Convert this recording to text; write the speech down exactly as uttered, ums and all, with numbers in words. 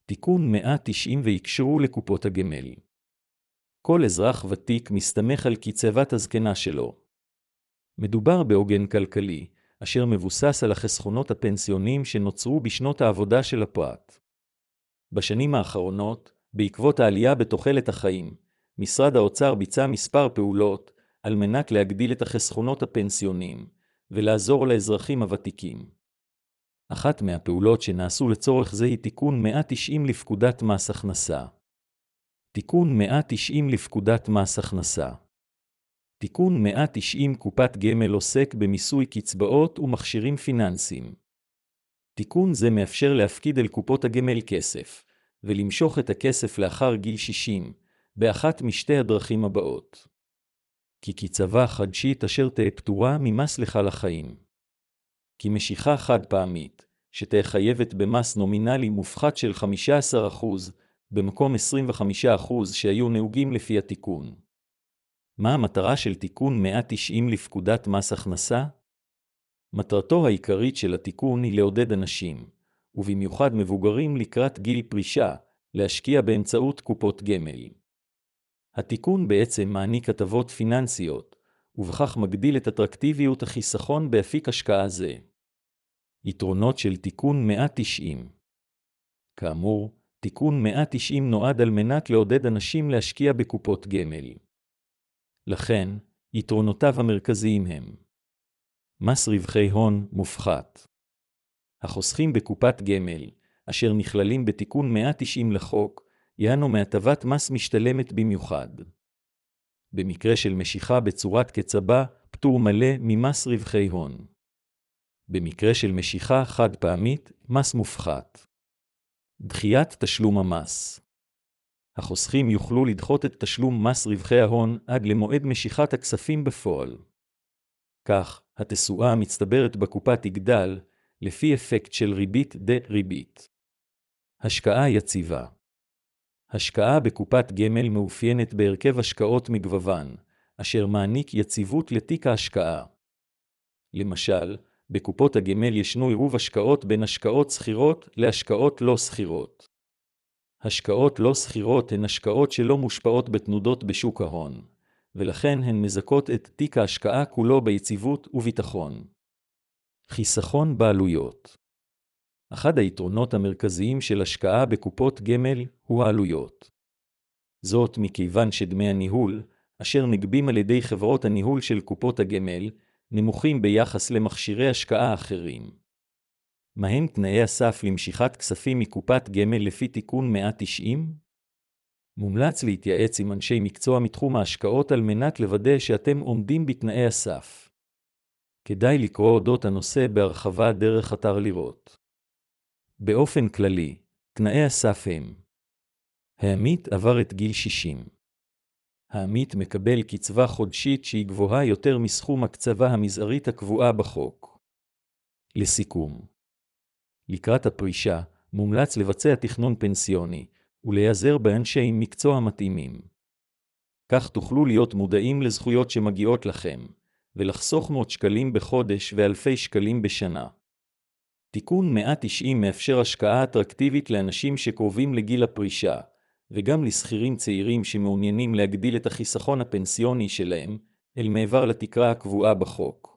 תיקון מאה תשעים ויקשרו לקופות הגמל. כל אזרח ותיק מסתמך על קצבת הזקנה שלו. מדובר בעוגן כלכלי, אשר מבוסס על החסכונות הפנסיוניים שנוצרו בשנות העבודה של הפרט. בשנים האחרונות, בעקבות העלייה בתוחלת החיים, משרד האוצר ביצע מספר פעולות על מנת להגדיל את החסכונות הפנסיוניים ולעזור לאזרחים הוותיקים. אחת מהפעולות שנעשו לצורך זה היא תיקון מאה תשעים לפקודת מס הכנסה. תיקון מאה תשעים לפקודת מס הכנסה. תיקון מאה תשעים קופת גמל עוסק במיסוי קצבאות ומכשירים פיננסיים. תיקון זה מאפשר להפקיד אל קופות הגמל כסף, ולמשוך את הכסף לאחר גיל שישים, באחת משתי הדרכים הבאות. כי קצבה חדשית אשר תהיה פטורה ממס לכל החיים. כי משיכה חד פעמית, שתהיה חייבת במס נומינלי מופחת של חמישה עשר אחוז, במקום עשרים וחמישה אחוז שהיו נהוגים לפי התיקון. מה המטרה של תיקון מאה תשעים לפקודת מס הכנסה? מטרתו העיקרית של התיקון היא לעודד אנשים, ובמיוחד מבוגרים לקראת גיל פרישה, להשקיע באמצעות קופות גמל. התיקון בעצם מעניק הטבות פיננסיות, ובכך מגדיל את אטרקטיביות החיסכון באפיק השקעה זה. יתרונות של תיקון מאה תשעים. כאמור, תיקון מאה תשעים נועד על מנת לעודד אנשים להשקיע בקופות גמל. לכן, יתרונותיו המרכזיים הם מס רווחי הון מופחת. החוסכים בקופת גמל, אשר נכללים בתיקון מאה תשעים לחוק, יענו מהטבת מס משתלמת במיוחד. במקרה של משיכה בצורת קצבה, פטור מלא ממס רווחי הון. במקרה של משיכה חד פעמית, מס מופחת. דחיית תשלום המס. החוסכים יוכלו לדחות את תשלום מס רווחי ההון עד למועד משיכת הכספים בפועל. כך, התשואה המצטברת בקופה תגדל, לפי אפקט של ריבית דה ריבית. השקעה יציבה. השקעה בקופת גמל מאופיינת בהרכב השקעות מגוון, אשר מעניק יציבות לתיק ההשקעה. למשל, בקופות הגמל ישנו עירוב השקעות בין השקעות סחירות להשקעות לא סחירות. השקעות לא סחירות הן השקעות שלא מושפעות בתנודות בשוק ההון, ולכן הן מזכות את תיק ההשקעה כולו ביציבות וביטחון. חיסכון בעלויות. אחד היתרונות המרכזיים של השקעה בקופות גמל הוא העלויות. זאת מכיוון שדמי הניהול, אשר נגבים על ידי חברות הניהול של קופות הגמל, נמוכים ביחס למכשירי השקעה אחרים. מהם תנאי הסף למשיכת כספים מקופת גמל לפי תיקון מאה תשעים? מומלץ להתייעץ עם אנשי מקצוע מתחום ההשקעות על מנת לוודא שאתם עומדים בתנאי הסף. כדאי לקרוא אודות הנושא בהרחבה דרך אתר לראות. באופן כללי, תנאי הסף הם: העמית עבר את גיל שישים. העמית מקבל קצבה חודשית שהיא גבוהה יותר מסכום הקצבה המזערית הקבועה בחוק. לסיכום, לקראת הפרישה, מומלץ לבצע תכנון פנסיוני ולהיעזר באנשי מקצוע מתאימים. כך תוכלו להיות מודעים לזכויות שמגיעות לכם, ולחסוך מאות שקלים בחודש ואלפי שקלים בשנה. תיקון מאה תשעים מאפשר השקעה אטרקטיבית לאנשים שקרובים לגיל הפרישה, וגם לשכירים צעירים שמעוניינים להגדיל את החיסכון הפנסיוני שלהם, אל מעבר לתקרה הקבועה בחוק.